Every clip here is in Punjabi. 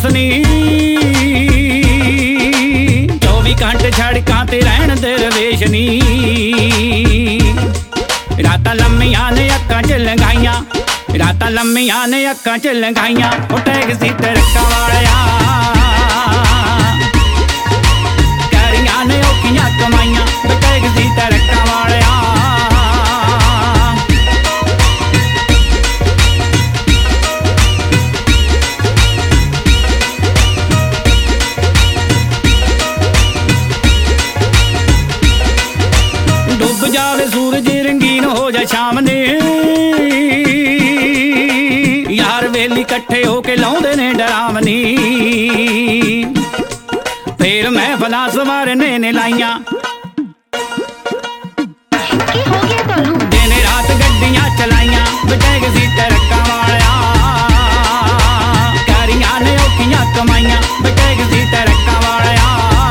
ਦੇਸ ਨੀ 24 ਘੰਟੇ ਸੜਕਾਂ ਤੇ ਰਹਿਣ ਦਰਵੇਸ਼ ਨੀ ਰਾਤਾਂ ਲੰਮੀਆਂ ਨੇ ਅੱਖਾਂ 'ਚ ਲੰਘਾਈਆਂ ਰਾਤਾਂ ਲੰਮੀਆਂ ਨੇ ਅੱਖਾਂ 'ਚ ਲੰਘਾਈਆਂ ਉਹ ਟੈਕਸੀ ਟਰੱਕਾਂ ਵਾਲਿਆ ਕਰੀਆਂ ਨੇ ਔਖੀਆਂ ਕਮਾਈਆਂ ਟੈਕਸੀ ਟਰੱਕਾਂ ਵਾਲਿਆ ਡੁੱਬ ਜਾਵੇ ਸੂਰਜ ਰੰਗੀਨ ਹੋ ਜਾ ਸ਼ਾਮ ਨੇ ਯਾਰ ਵੇਲੀ ਇਕੱਠੇ ਹੋ ਕੇ ਲਾਉਂਦੇ ਨੇ ਡਰਾਵਨੀ ਫੇਰ ਮਹਿਫਲਾਂ ਸਵਾਰਨੇ ਨੇ ਲਾਈਆਂ ਕੀ ਹੋ ਗਿਆ ਤੁਹਾਨੂੰ ਦਿਨ ਰਾਤ ਗੱਡੀਆਂ ਚਲਾਈਆਂ ਟੈਕਸੀ ਟਰੱਕਾਂ ਵਾਲਿਆ ਕਰੀਆਂ ਨੇ ਔਖੀਆਂ ਕਮਾਈਆਂ ਟੈਕਸੀ ਟਰੱਕਾਂ ਵਾਲਿਆ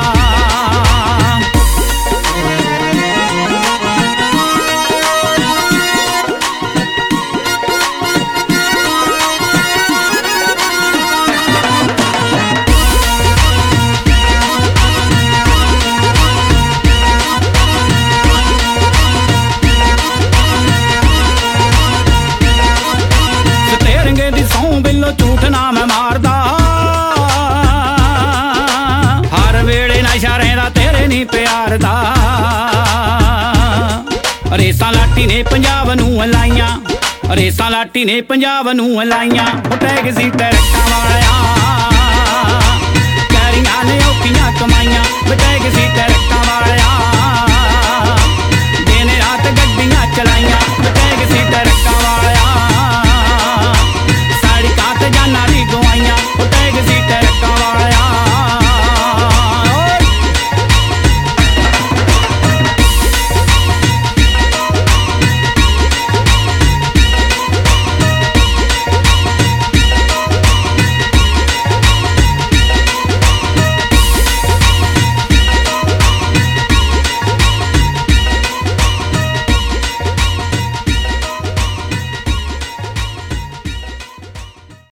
ਝੂਠ ਨਾ ਮੈਂ ਮਾਰਦਾ ਹਰ ਵੇਲੇ ਨਸ਼ਾ ਰਹਿੰਦਾ ਤੇਰੇ ਨੀ ਪਿਆਰ ਦਾ ਰੇਸਾਂ ਲਾਟੀ ਨੇ ਪੰਜਾਬ ਨੂੰ ਲਾਈਆਂ ਰੇਸਾਂ ਲਾਟੀ ਨੇ ਪੰਜਾਬ ਨੂੰ ਲਾਈਆਂ ਉਹ ਟੈਕਸੀ ਟਰੱਕਾਂ ਵਾਲਿਆ